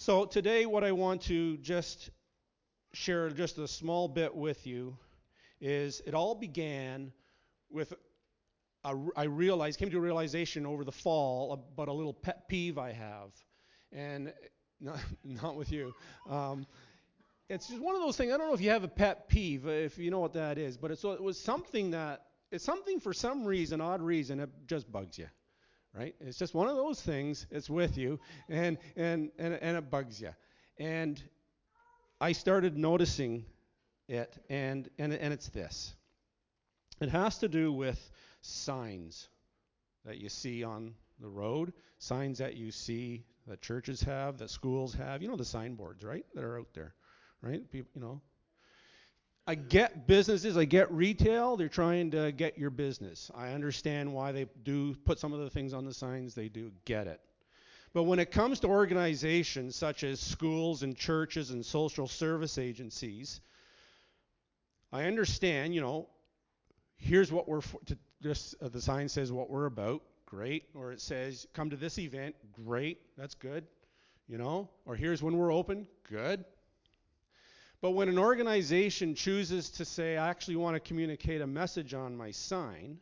So today, what I want to just share just a small bit with you is it all began with I realized, came to a realization over the fall about a little pet peeve I have, and not with you. Um, it's just one of those things. I don't know if you have a pet peeve, if you know what that is, but it was something that it's something for some reason, odd reason, it just bugs you, right? It's just one of those things. It's with you, and it bugs you, and I started noticing it, and it's this. It has to do with signs that you see on the road, signs that you see that churches have, that schools have. You know the signboards, right? That are out there, right? People. I get businesses, I get retail. They're trying to get your business. I understand why they do put some of the things on the signs. They do get it. But when it comes to organizations such as schools and churches and social service agencies, I understand, here's what we're for, the sign says what we're about, great. Or it says come to this event, great, that's good. Or here's when we're open, good. But when an organization chooses to say, I actually want to communicate a message on my sign,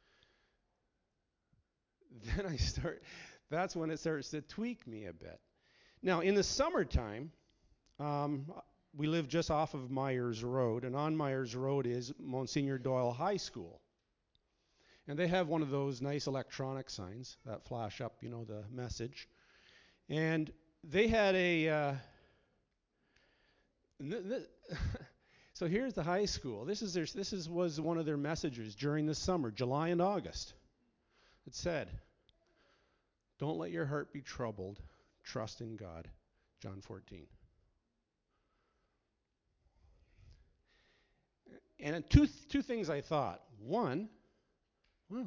then that's when it starts to tweak me a bit. Now, in the summertime, we live just off of Myers Road, and on Myers Road is Monsignor Doyle High School. And they have one of those nice electronic signs that flash up, the message. And they had so here's the high school. This was one of their messages during the summer, July and August. It said, "Don't let your heart be troubled. Trust in God." John 14. And two things I thought. One, wow,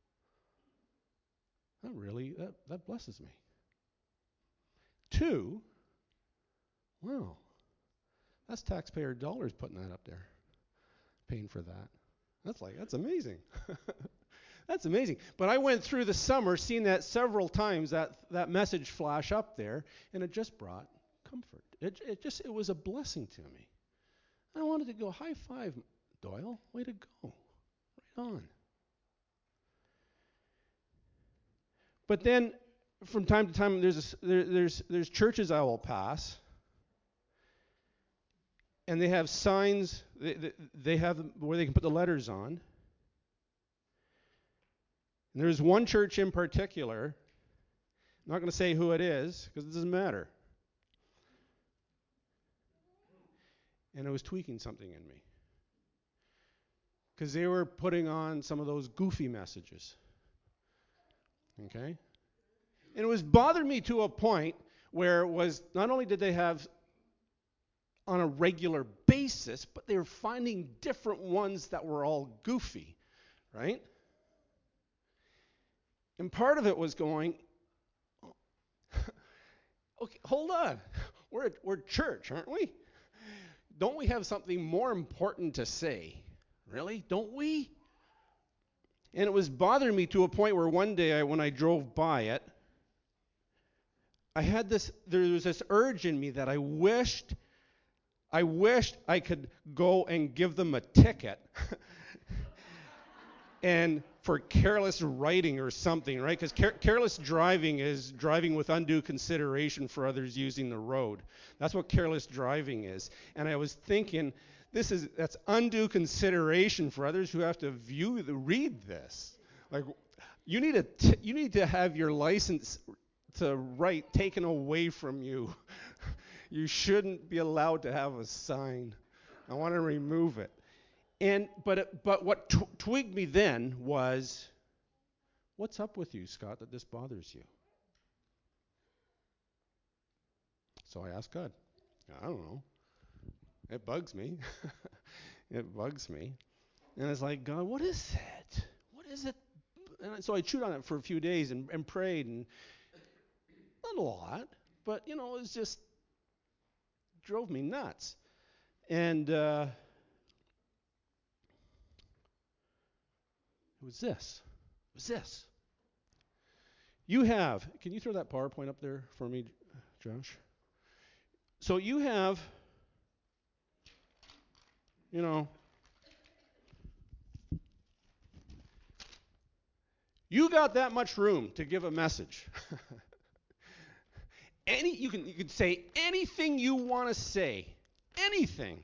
that blesses me. Two, wow, that's taxpayer dollars putting that up there, paying for that. That's amazing. That's amazing. But I went through the summer seeing that several times, that message flash up there, and it just brought comfort. It was a blessing to me. I wanted to go, high five, Doyle, way to go, right on. But then, from time to time, there's churches I will pass, and they have signs. They have where they can put the letters on. And there's one church in particular. I'm not going to say who it is because it doesn't matter. And it was tweaking something in me because they were putting on some of those goofy messages. Okay? And it was bothering me to a point where it was not only did they have on a regular basis, but they were finding different ones that were all goofy, right? And part of it was going, okay, hold on. We're church, aren't we? Don't we have something more important to say? Really? Don't we? And it was bothering me to a point where one day when I drove by it, there was this urge in me that I wished I could go and give them a ticket and for careless writing or something, right? Because careless driving is driving with undue consideration for others using the road. That's what careless driving is. And I was thinking, that's undue consideration for others who have to read this. Like, you need to have your license to write taken away from you. You shouldn't be allowed to have a sign. I want to remove it. But what twigged me then was, what's up with you, Scott, that this bothers you? So I asked God. I don't know. It bugs me. It bugs me. And it's like, God, what is it? What is it? And so I chewed on it for a few days and prayed, and not a lot, but it was just drove me nuts. And it was this. It was this. Can you throw that PowerPoint up there for me, Josh? So you have, you know, you got that much room to give a message. You can say anything you want to say, anything.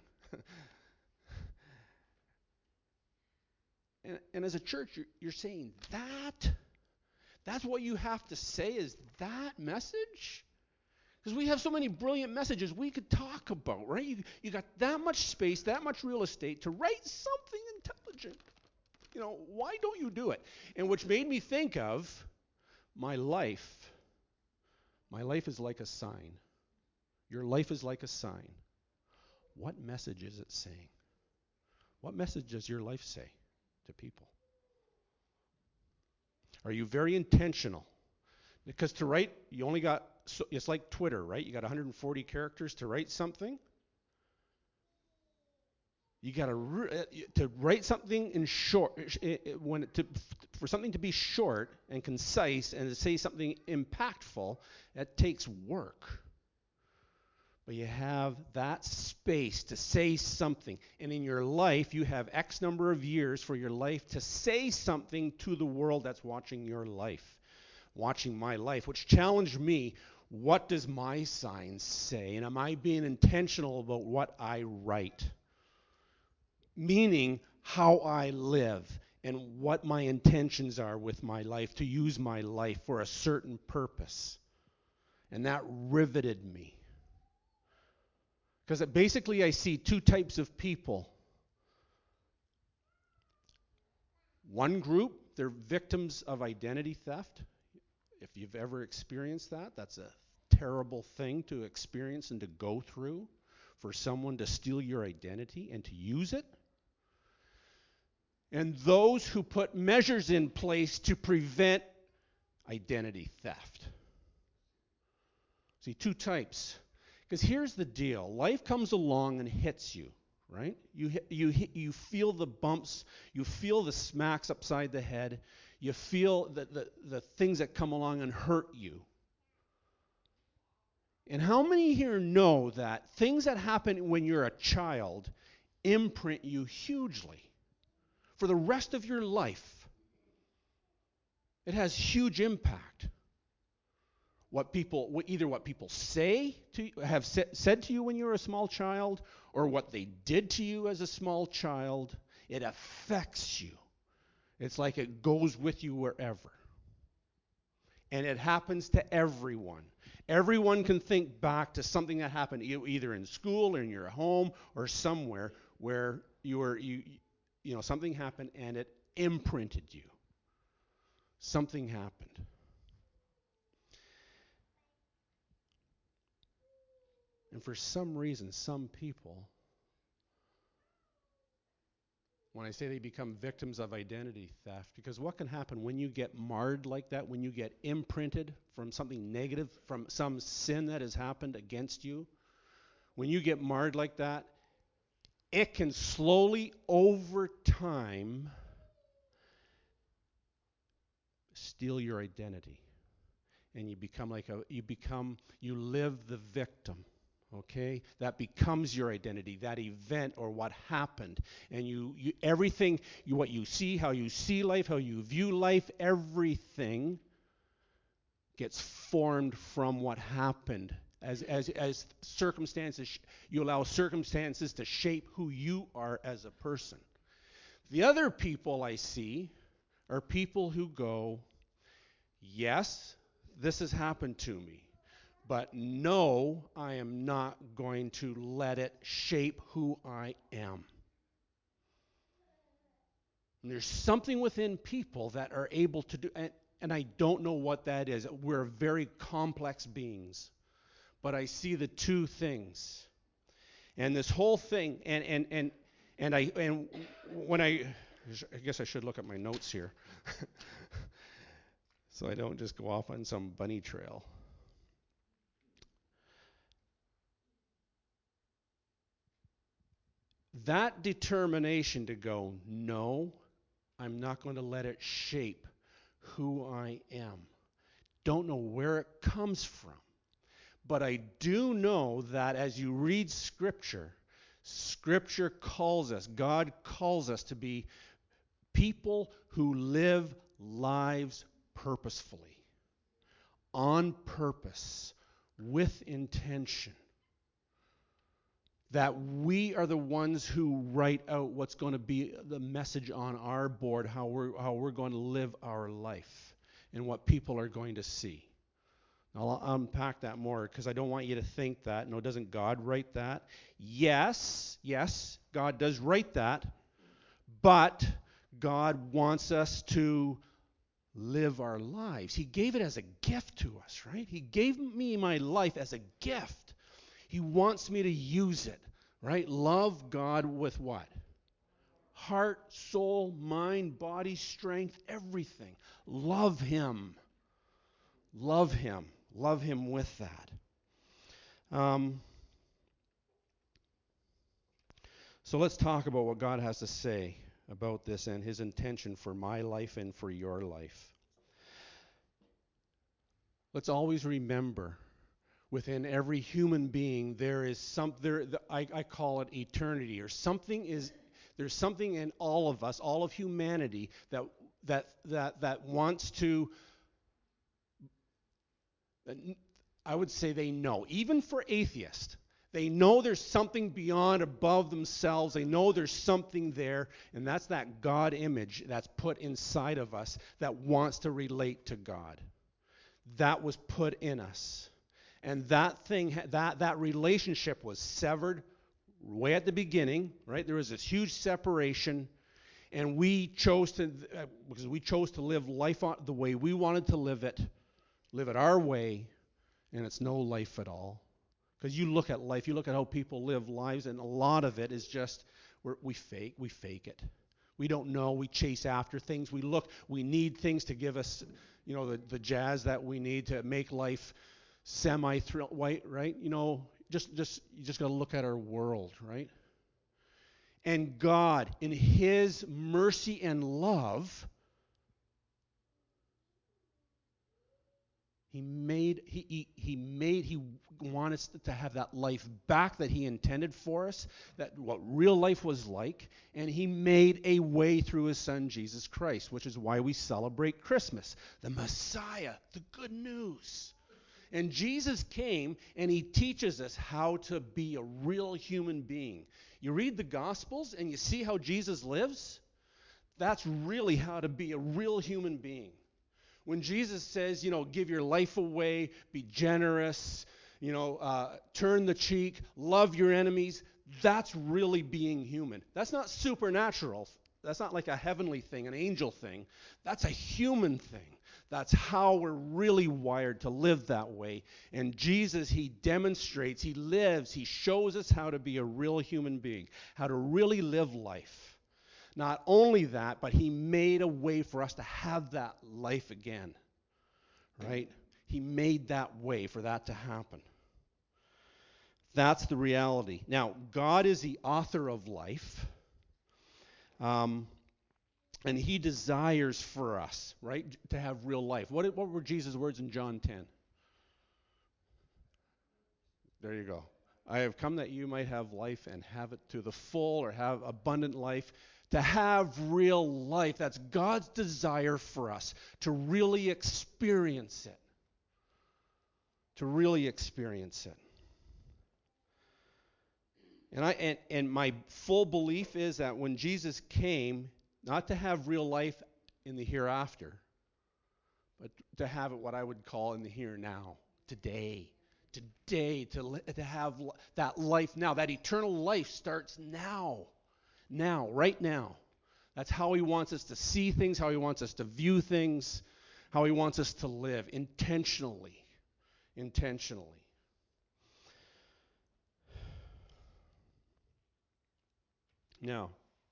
And as a church, you're saying that. That's what you have to say is that message? Because we have so many brilliant messages we could talk about, right? You got that much space, that much real estate to write something intelligent. Why don't you do it? And which made me think of my life. My life is like a sign. Your life is like a sign. What message is it saying? What message does your life say to people? Are you very intentional? Because to write, you only got, it's like Twitter, right? You got 140 characters to write something. You got to write something in short, for something to be short and concise and to say something impactful, that takes work. But you have that space to say something. And in your life, you have X number of years for your life to say something to the world that's watching your life, watching my life, which challenged me. What does my sign say? And am I being intentional about what I write? Meaning how I live and what my intentions are with my life, to use my life for a certain purpose. And that riveted me. Because basically I see two types of people. One group, they're victims of identity theft. If you've ever experienced that, that's a terrible thing to experience and to go through, for someone to steal your identity and to use it. And those who put measures in place to prevent identity theft. See, two types. Because here's the deal. Life comes along and hits you, right? You feel the bumps. You feel the smacks upside the head. You feel the things that come along and hurt you. And how many here know that things that happen when you're a child imprint you hugely for the rest of your life? It has huge impact. Either what people say to you, have said to you when you were a small child, or what they did to you as a small child, it affects you. It's like it goes with you wherever. And it happens to everyone. Everyone can think back to something that happened either in school or in your home or somewhere where something happened and it imprinted you. Something happened. And for some reason, some people, when I say they become victims of identity theft, because what can happen when you get marred like that, when you get imprinted from something negative, from some sin that has happened against you, when you get marred like that, it can slowly, over time, steal your identity. And you live the victim. Okay? That becomes your identity, that event or what happened. And everything, what you see, how you see life, how you view life, everything gets formed from what happened. As circumstances, you allow circumstances to shape who you are as a person. The other people I see are people who go, yes, this has happened to me. But no, I am not going to let it shape who I am. And there's something within people that are able to do, and I don't know what that is. We're very complex beings. But I see the two things. And this whole thing, and when I guess I should look at my notes here. So I don't just go off on some bunny trail. That determination to go, no, I'm not going to let it shape who I am. Don't know where it comes from. But I do know that as you read Scripture, Scripture calls us, God calls us to be people who live lives purposefully, on purpose, with intention. That we are the ones who write out what's going to be the message on our board, how we're going to live our life, and what people are going to see. I'll unpack that more because I don't want you to think that. No, doesn't God write that? Yes, God does write that, but God wants us to live our lives. He gave it as a gift to us, right? He gave me my life as a gift. He wants me to use it, right? Love God with what? Heart, soul, mind, body, strength, everything. Love Him. Love Him. Love Him with that. So let's talk about what God has to say about this and His intention for my life and for your life. Let's always remember, within every human being, there is I call it eternity, or there's something in all of us, all of humanity, that wants to. I would say they know, even for atheists, they know there's something beyond, above themselves. They know there's something there, and that's that God image that's put inside of us that wants to relate to God. That was put in us. And that relationship was severed way at the beginning, right? There was this huge separation, and because we chose to live life the way we wanted to live it our way, and it's no life at all. Because you look at life, you look at how people live lives, and a lot of it is just we fake it. We don't know. We chase after things. We need things to give us, the jazz that we need to make life semi-thrill, right? You just got to look at our world, right? And God, in His mercy and love, He wanted us to have that life back that He intended for us, that what real life was like, and He made a way through His Son, Jesus Christ, which is why we celebrate Christmas, the Messiah, the good news. And Jesus came and He teaches us how to be a real human being. You read the Gospels and you see how Jesus lives. That's really how to be a real human being. When Jesus says, give your life away, be generous, turn the cheek, love your enemies, that's really being human. That's not supernatural. That's not like a heavenly thing, an angel thing. That's a human thing. That's how we're really wired to live that way. And Jesus, He demonstrates, He lives, He shows us how to be a real human being, how to really live life. Not only that, but He made a way for us to have that life again, right? He made that way for that to happen. That's the reality. Now, God is the author of life, and He desires for us, right, to have real life. What were Jesus' words in John 10? There you go. I have come that you might have life and have it to the full, or have abundant life. To have real life, that's God's desire for us, to really experience it. To really experience it. And my full belief is that when Jesus came, not to have real life in the hereafter, but to have it what I would call in the here and now, today, to have that life now. That eternal life starts now, right now. That's how He wants us to see things, how He wants us to view things, how He wants us to live intentionally. Now,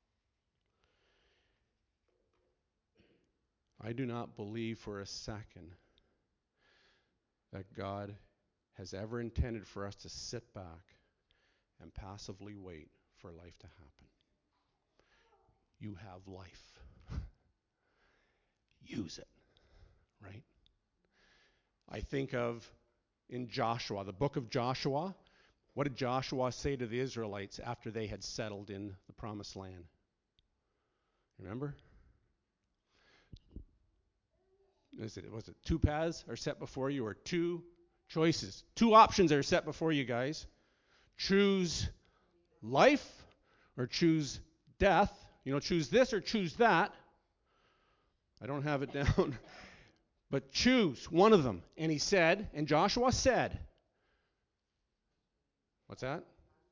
I do not believe for a second that God has ever intended for us to sit back and passively wait for life to happen. You have life. Use it, right? I think of in Joshua, the book of Joshua. What did Joshua say to the Israelites after they had settled in the promised land? Remember? Was it two paths are set before you, or two choices? Two options are set before you, guys. Choose life or choose death. Choose this or choose that. I don't have it down. But choose one of them. And Joshua said, what's that?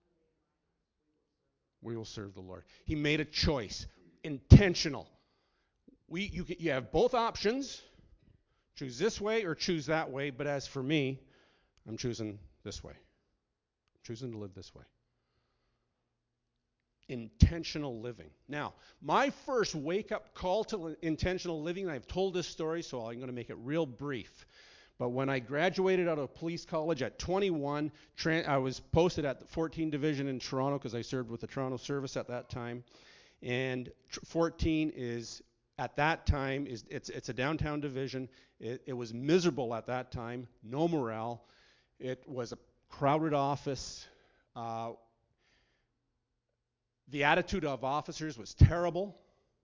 We will serve the Lord. He made a choice, intentional. You have both options. Choose this way or choose that way. But as for me, I'm choosing this way. I'm choosing to live this way. Intentional living. Now, my first wake-up call to intentional living, I've told this story, so I'm going to make it real brief. But when I graduated out of police college at 21, I was posted at the 14 Division in Toronto because I served with the Toronto Service at that time. And 14 is, at that time, it's a downtown division. It was miserable at that time, no morale. It was a crowded office. The attitude of officers was terrible.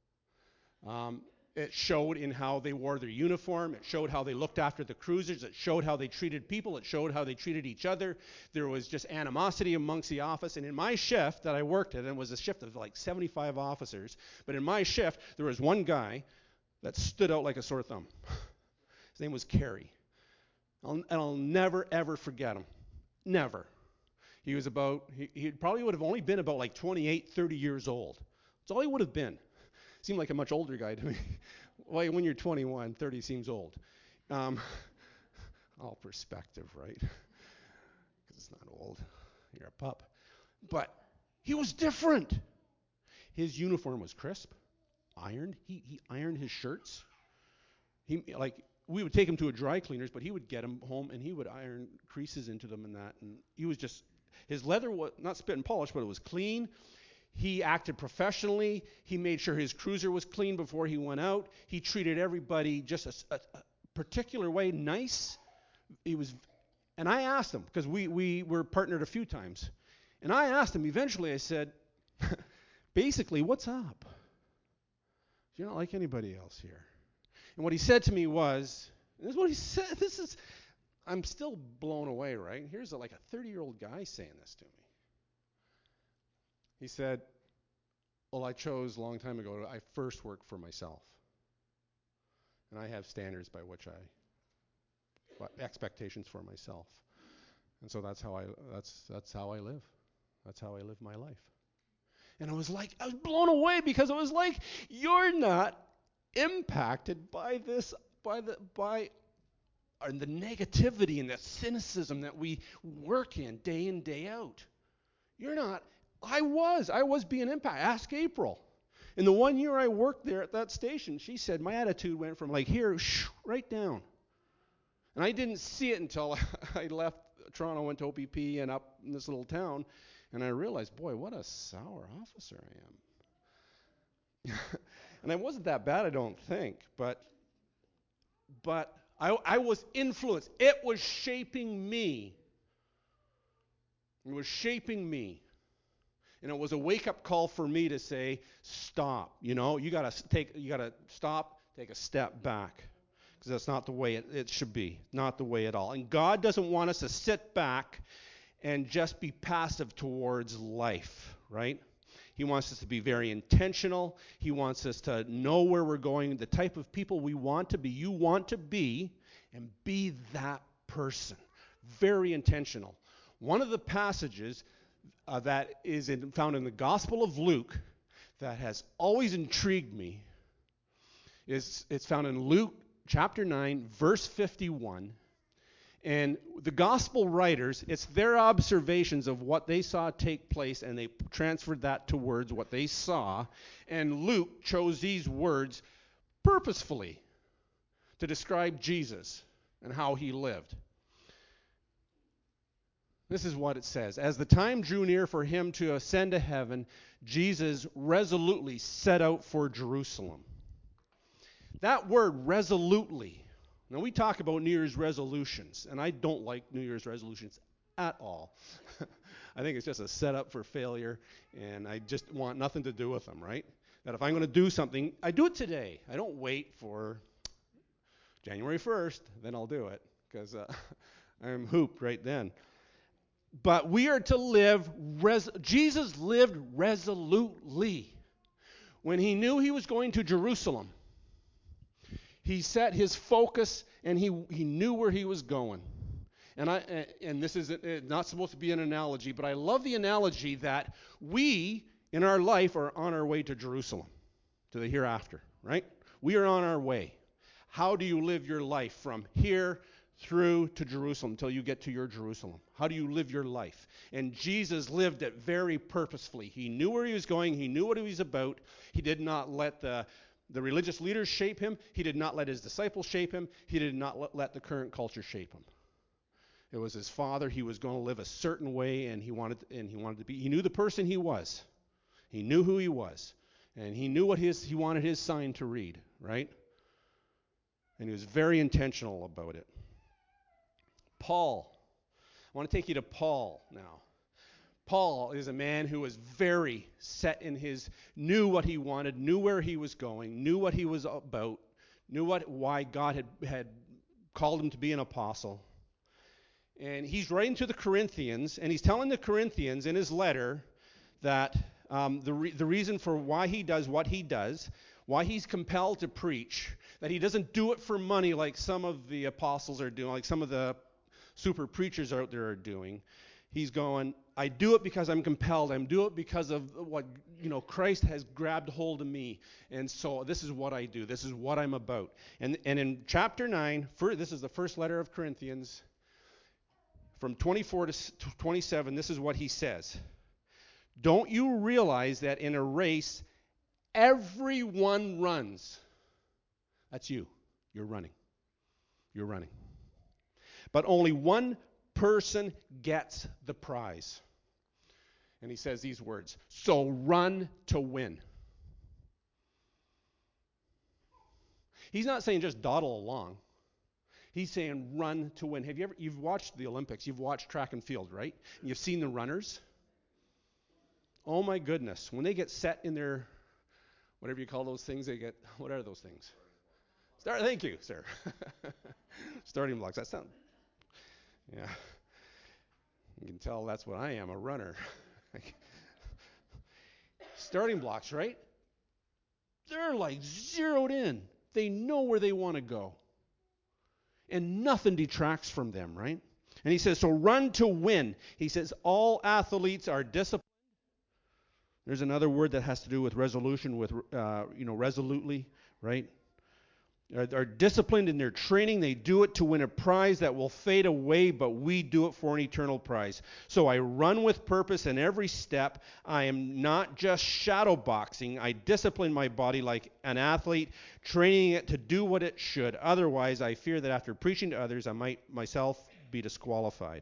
It showed in how they wore their uniform. It showed how they looked after the cruisers. It showed how they treated people. It showed how they treated each other. There was just animosity amongst the office. And in my shift that I worked at, and it was a shift of like 75 officers, but in my shift, there was one guy that stood out like a sore thumb. His name was Kerry. I'll never, ever forget him. Never. He was he probably would have only been about like 28, 30 years old. That's all he would have been. Seemed like a much older guy to me. Well, when you're 21, 30 seems old. All perspective, right? Because it's not old. You're a pup. But he was different. His uniform was crisp, ironed. He ironed his shirts. We would take him to a dry cleaner's, but he would get him home and he would iron creases into them and that. And he was just, his leather was not spit and polished, but it was clean. He acted professionally. He made sure his cruiser was clean before he went out. He treated everybody just a particular way, nice. And I asked him, because we were partnered a few times, and I asked him, eventually I said, basically, what's up? You're not like anybody else here. And what he said to me was, this is what he said, I'm still blown away, right? Here's like a 30-year-old guy saying this to me. He said, well, I chose a long time ago, I first worked for myself. And I have standards by which expectations for myself. And so that's how I live. That's how I live my life. And I was blown away because it was like, you're not impacted by this, by the negativity and the cynicism that we work in day out. You're not. I was being impacted. Ask April. In the 1 year I worked there at that station, she said my attitude went from like here, right down. And I didn't see it until I left Toronto, went to OPP and up in this little town, and I realized, boy, what a sour officer I am. And I wasn't that bad, I don't think, but I was influenced. It was shaping me. It was shaping me. And it was a wake-up call for me to say, stop. You gotta stop, take a step back. Because that's not the way it should be. Not the way at all. And God doesn't want us to sit back and just be passive towards life, right? He wants us to be very intentional. He wants us to know where we're going, the type of people we want to be. You want to be, and be that person. Very intentional. One of the passages that is found in the Gospel of Luke that has always intrigued me it's found in Luke chapter 9, verse 51. And the gospel writers, it's their observations of what they saw take place, and they transferred that to words, what they saw. And Luke chose these words purposefully to describe Jesus and how he lived. This is what it says. As the time drew near for him to ascend to heaven, Jesus resolutely set out for Jerusalem. That word resolutely, Now, we talk about New Year's resolutions, and I don't like New Year's resolutions at all. I think it's just a setup for failure, and I just want nothing to do with them, right? That if I'm going to do something, I do it today. I don't wait for January 1st, then I'll do it, because I'm hooped right then. But we are to live, Jesus lived resolutely. When he knew he was going to Jerusalem, he set his focus, and he knew where he was going. And this is not supposed to be an analogy, but I love the analogy that we, in our life, are on our way to Jerusalem, to the hereafter, right? We are on our way. How do you live your life from here through to Jerusalem until you get to your Jerusalem? How do you live your life? And Jesus lived it very purposefully. He knew where he was going. He knew what he was about. He did not let the religious leaders shape him. He did not let his disciples shape him. He did not let the current culture shape him. It was his Father. He was going to live a certain way, and he wanted to be. He knew the person he was. He knew who he was, and he knew what he wanted his sign to read, right? And he was very intentional about it. Paul. I want to take you to Paul now. Paul is a man who was very set in knew what he wanted, knew where he was going, knew what he was about, knew why God had called him to be an apostle. And he's writing to the Corinthians, and he's telling the Corinthians in his letter that the reason for why he does what he does, why he's compelled to preach, that he doesn't do it for money like some of the apostles are doing, like some of the super preachers out there are doing. He's going, I do it because I'm compelled. I do it because of what Christ has grabbed hold of me. And so this is what I do. This is what I'm about. And in chapter 9, this is the first letter of Corinthians, from 24 to 27, this is what he says. Don't you realize that in a race, everyone runs? That's you. You're running. You're running. But only one person gets the prize. And he says these words, so run to win. He's not saying just dawdle along. He's saying run to win. You've watched the Olympics, you've watched track and field, right? And you've seen the runners. Oh my goodness, when they get set in their, whatever you call those things, what are those things? Thank you, sir. Starting blocks, yeah. You can tell that's what I am, a runner. Starting blocks, right? They're like zeroed in. They know where they want to go. And nothing detracts from them, right? And he says, so run to win. He says, all athletes are disciplined. There's another word that has to do with resolution, with, resolutely, right? Are disciplined in their training. They do it to win a prize that will fade away, but we do it for an eternal prize. So I run with purpose in every step. I am not just shadow boxing. I discipline my body like an athlete, training it to do what it should. Otherwise, I fear that after preaching to others, I might myself be disqualified.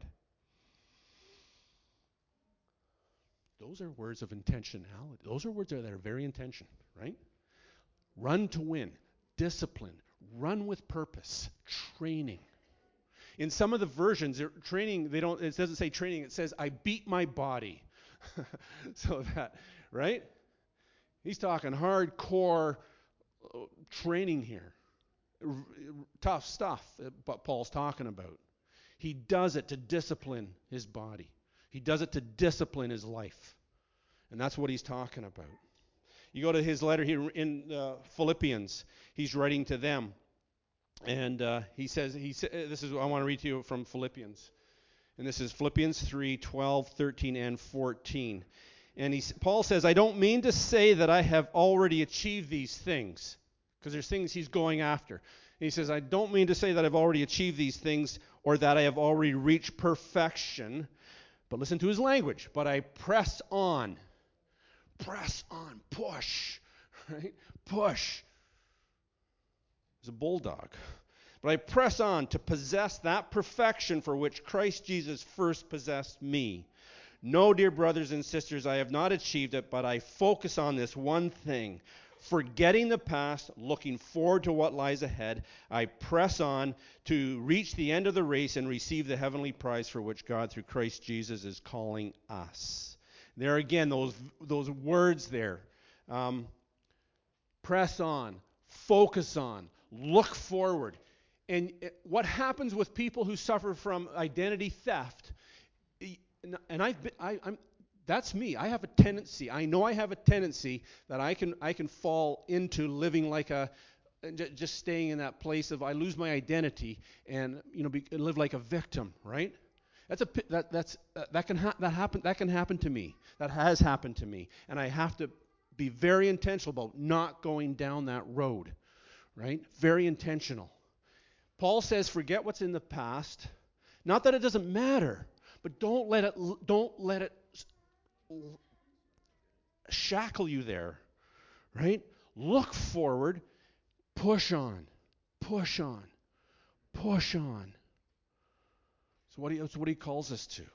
Those are words of intentionality. Those are words that are very intentional, right? Run to win. Discipline, run with purpose, training. In some of the versions, training, it doesn't say training, it says, I beat my body. So that, right? He's talking hardcore training here. Tough stuff that Paul's talking about. He does it to discipline his body. He does it to discipline his life. And that's what he's talking about. You go to his letter here in Philippians. He's writing to them, and he says, this is what I want to read to you from Philippians, and this is Philippians 3:12, 13, and 14. And Paul says, I don't mean to say that I have already achieved these things, because there's things he's going after. And he says, I don't mean to say that I've already achieved these things or that I have already reached perfection, but listen to his language. But I press on. Press on, push, right? Push. He's a bulldog. But I press on to possess that perfection for which Christ Jesus first possessed me. No, dear brothers and sisters, I have not achieved it, but I focus on this one thing, Forgetting the past, looking forward to what lies ahead, I press on to reach the end of the race and receive the heavenly prize for which God, through Christ Jesus, is calling us. There again, those words there. Press on, focus on, look forward. And what happens with people who suffer from identity theft, and I'm that's me. I have a tendency. I know I have a tendency that I can fall into living like just staying in that place of I lose my identity and live like a victim, right? That can happen to me. That has happened to me, and I have to be very intentional about not going down that road, right? Very intentional. Paul says, forget what's in the past. Not that it doesn't matter, but don't let it shackle you there, right? Look forward, push on, push on, push on. That's what he calls us to.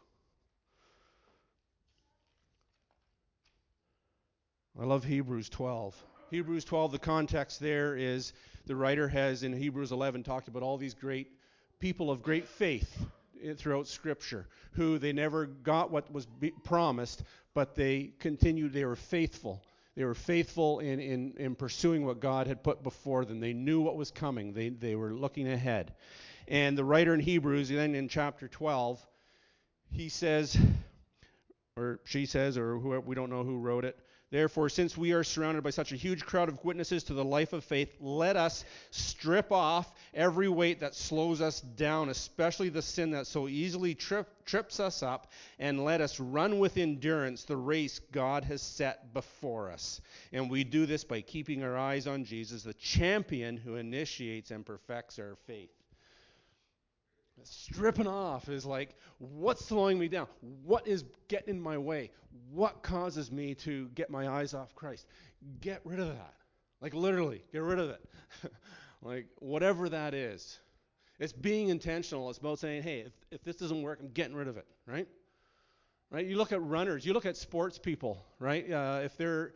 I love Hebrews 12. Hebrews 12, the context there is the writer has in Hebrews 11 talked about all these great people of great faith throughout Scripture who they never got what was promised, but they continued, they were faithful. They were faithful in pursuing what God had put before them. They knew what was coming. They were looking ahead. And the writer in Hebrews, then in chapter 12, he says, or she says, or whoever, we don't know who wrote it, therefore, since we are surrounded by such a huge crowd of witnesses to the life of faith, let us strip off every weight that slows us down, especially the sin that so easily trips us up, and let us run with endurance the race God has set before us. And we do this by keeping our eyes on Jesus, the champion who initiates and perfects our faith. Stripping off is like, what's slowing me down? What is getting in my way? What causes me to get my eyes off Christ? Get rid of that. Like literally, get rid of it. Like whatever that is. It's being intentional. It's about saying, hey, if this doesn't work, I'm getting rid of it, right? Right? You look at runners, you look at sports people, right? If they're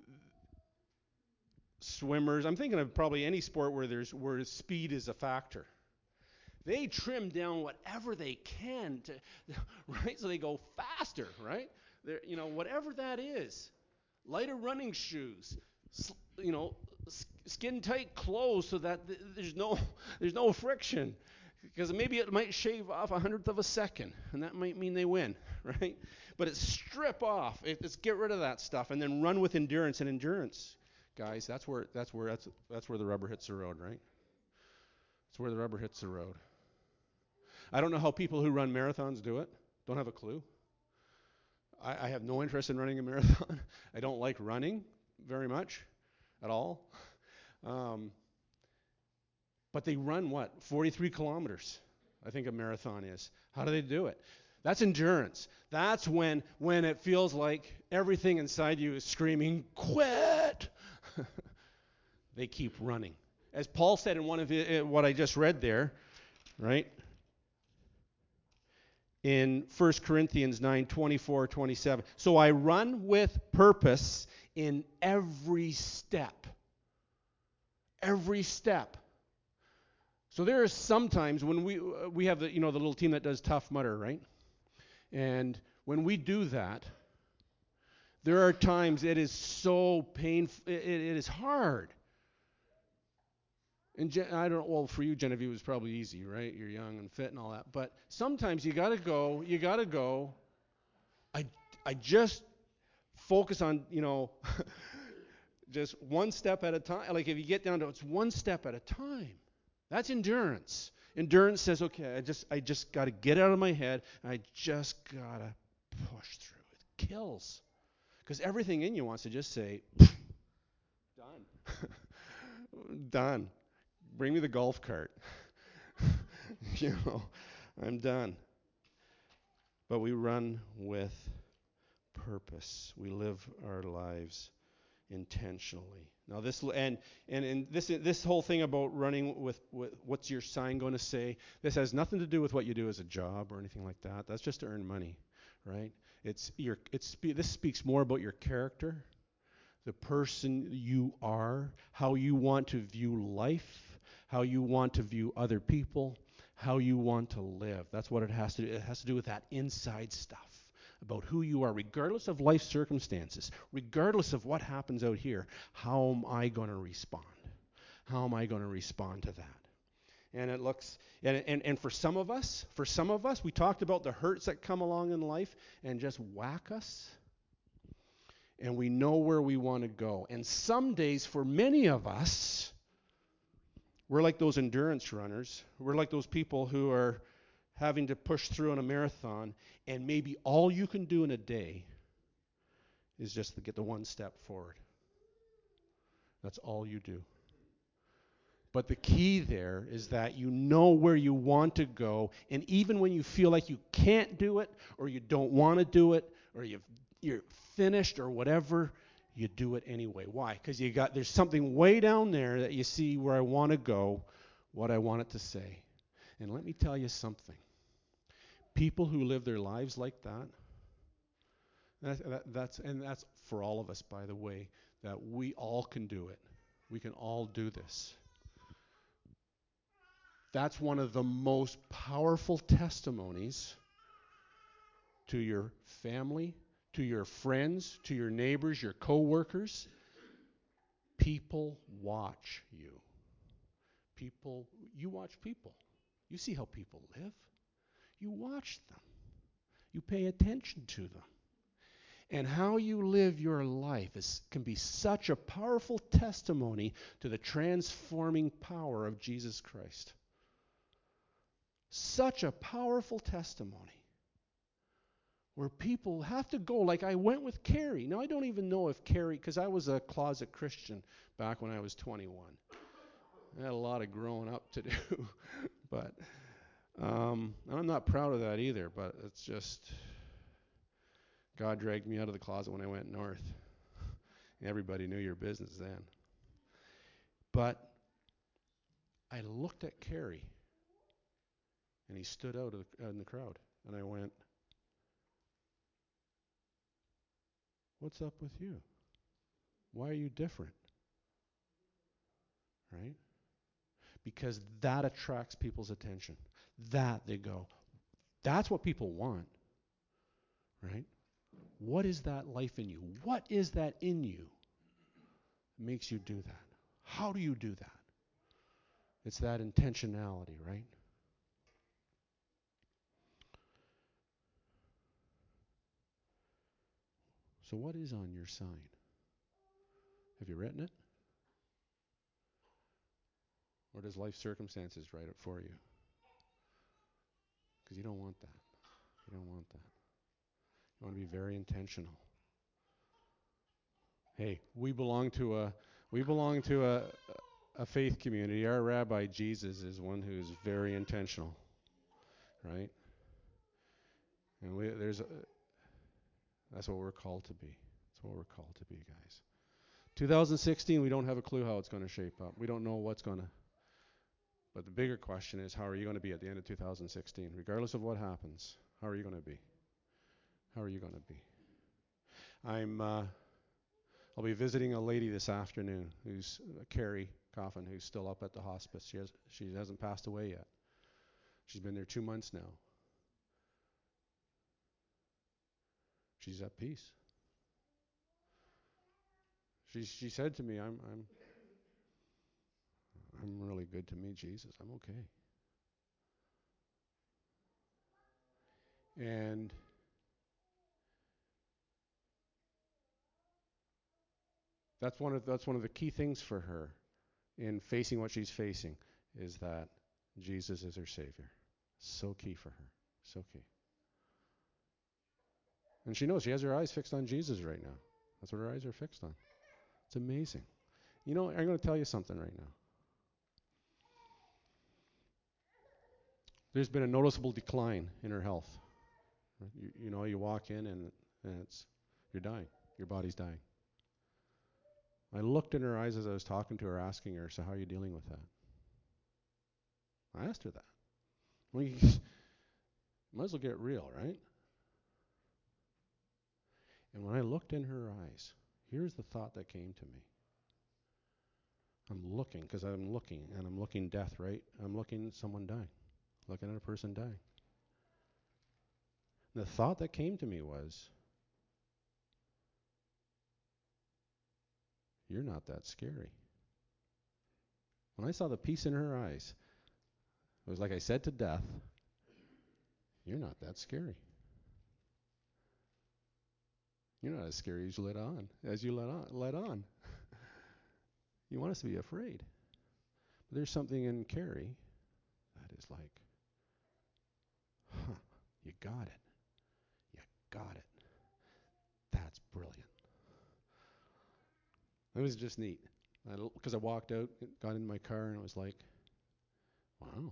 swimmers, I'm thinking of probably any sport where speed is a factor. They trim down whatever they can to, right? So they go faster, right? They're, whatever that is. Lighter running shoes, skin tight clothes so that there's no friction. Because maybe it might shave off 1/100th of a second, and that might mean they win, right? But it's strip off. It's get rid of that stuff, and then run with endurance. And endurance, guys, that's where the rubber hits the road, right? That's where the rubber hits the road. I don't know how people who run marathons do it. Don't have a clue. I have no interest in running a marathon. I don't like running very much at all. But they run 43 kilometers, I think a marathon is. How do they do it? That's endurance. That's when it feels like everything inside you is screaming, quit. They keep running. As Paul said in one of what I just read there, right? In 1 Corinthians 9:24-27. So I run with purpose in every step. Every step. So there are sometimes when we have the little team that does Tough Mudder, right? And when we do that, there are times it is so painful. It is hard. And I don't know, well, for you, Genevieve, it was probably easy, right? You're young and fit and all that. But sometimes you got to go. I just focus on, just one step at a time. Like if you get down to it's one step at a time. That's endurance. Endurance says, okay, I just got to get out of my head. And I just got to push through. It kills. Because everything in you wants to just say, done. Done. Bring me the golf cart. I'm done. But we run with purpose. We live our lives intentionally. Now this this whole thing about running with what's your sign going to say? This has nothing to do with what you do as a job or anything like that. That's just to earn money, right? This speaks more about your character the person you are, how you want to view life, how you want to view other people, how you want to live. That's what it has to do. It has to do with that inside stuff about who you are, regardless of life circumstances, regardless of what happens out here. How am I going to respond? How am I going to respond to that? And it looks, and for some of us, we talked about the hurts that come along in life and just whack us. And we know where we want to go. And some days, for many of us, we're like those endurance runners. We're like those people who are having to push through in a marathon, and maybe all you can do in a day is just to get the one step forward. That's all you do. But the key there is that you know where you want to go, and even when you feel like you can't do it, or you don't want to do it, or you're finished or whatever, you do it anyway. Why? Because there's something way down there that you see where I want to go, what I want it to say. And let me tell you something. People who live their lives like that's for all of us, by the way, that we all can do it. We can all do this. That's one of the most powerful testimonies to your family, to your friends, to your neighbors, your coworkers. People watch you. You watch people. You see how people live. You watch them. You pay attention to them. And how you live your life can be such a powerful testimony to the transforming power of Jesus Christ. Such a powerful testimony. Where people have to go, like I went with Carrie. Now, I don't even know if Carrie, because I was a closet Christian back when I was 21. I had a lot of growing up to do, but I'm not proud of that either, but it's just, God dragged me out of the closet when I went north. Everybody knew your business then. But I looked at Carrie, and he stood out in the crowd, and I went, what's up with you? Why are you different? Right? Because that attracts people's attention. That they go. That's what people want. Right? What is that life in you? What is that in you that makes you do that? How do you do that? It's that intentionality, right? So what is on your sign? Have you written it? Or does life circumstances write it for you? Because you don't want that. You don't want that. You want to be very intentional. Hey, we belong to a faith community. Our Rabbi Jesus is one who's very intentional, right? And that's what we're called to be. That's what we're called to be, guys. 2016, we don't have a clue how it's going to shape up. We don't know what's going to. But the bigger question is, how are you going to be at the end of 2016? Regardless of what happens, how are you going to be? How are you going to be? I'll be visiting a lady this afternoon who's Carrie Coffin, who's still up at the hospice. She hasn't passed away yet. She's been there 2 months now. She's at peace. She said to me, I'm really good to me, Jesus. I'm okay. And that's one of the key things for her in facing what she's facing, is that Jesus is her Savior. So key for her. So key. And she knows she has her eyes fixed on Jesus right now. That's what her eyes are fixed on. It's amazing. You know, I'm going to tell you something right now. There's been a noticeable decline in her health. You walk in and you're dying. Your body's dying. I looked in her eyes as I was talking to her, asking her, so how are you dealing with that? I asked her that. Well, you might as well get real, right? And when I looked in her eyes, Here's the thought that came to me. I'm looking, because I'm looking, and I'm looking death, right? I'm looking at someone dying, looking at a person dying. And the thought that came to me was, you're not that scary. When I saw the peace in her eyes, it was like I said to death, you're not that scary. You're not as scary as you let on. You want us to be afraid. But there's something in Carrie that is like, you got it. You got it. That's brilliant. It was just neat. Because I walked out, got in my car, and it was like, wow.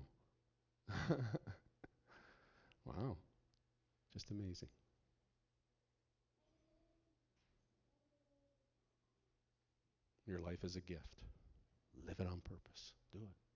Wow. Just amazing. Your life is a gift. Live it on purpose. Do it.